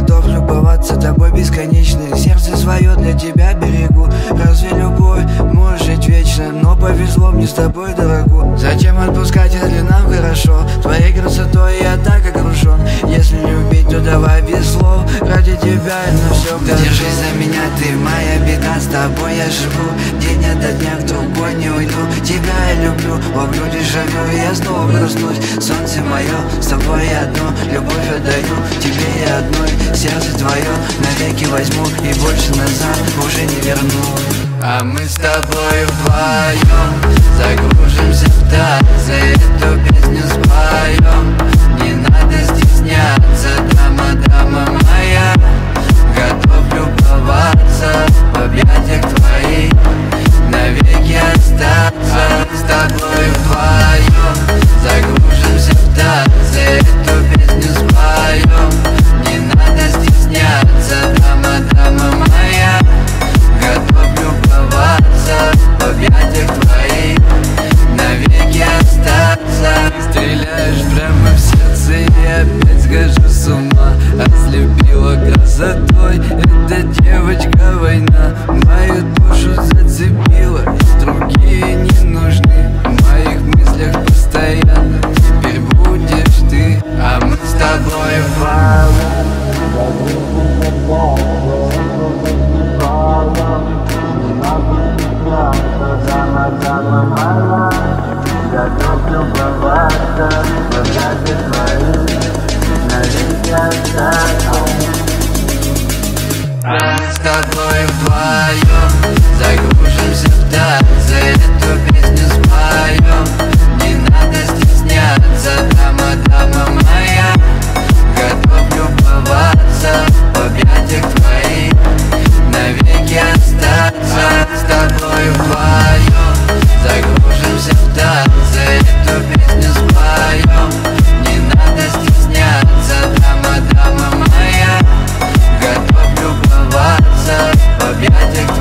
готов любоваться тобой бесконечно. Сердце свое для тебя берегу. Разве любовь может жить вечно? Но повезло мне с тобой, дорогу. Зачем отпускать, если нам хорошо? Твоей красотой я так окружен. Если любить, то давай без слов. Ради тебя я на все готов. Держись за меня, ты моя беда. С тобой я живу, день ото дня в другой не уйду. Тебя я люблю, в груди живу, и я снова проснусь. Солнце мое, с тобой я одно. Любовь отдаю тебе и одной. Сердце твое навеки возьму, и больше назад уже не вернусь. А мы с тобой вдвоем загружимся в танцы, эту песню споем. Не надо стесняться, дама, дама моя. Готов любоваться в объятиях твоих, навеки остаться. А мы с тобой вдвоем загружимся в танцы, эту песню споем. Не надо стесняться, дама, дама моя. Готов любоваться в объятиях твоих, навеки остаться. Стреляешь прямо в сердце, и я опять схожу с ума. Ослепила красотой эта девочка война. Мою душу зацепила, и другие не нужны. В моих мыслях постоянно теперь будешь ты. А мы с тобой вдвоем готов любоваться в объятиях твоих, навеки остаться. А мы с тобой вдвоем загружимся в танцы, эту песню споем. Не надо стесняться, дама, дама моя. Готов любоваться в объятиях твоих, навеки остаться. А мы с тобой вдвоем загружимся в танцы, эту песню споем. Не надо стесняться, дама, дама моя. Готов любоваться в объятиях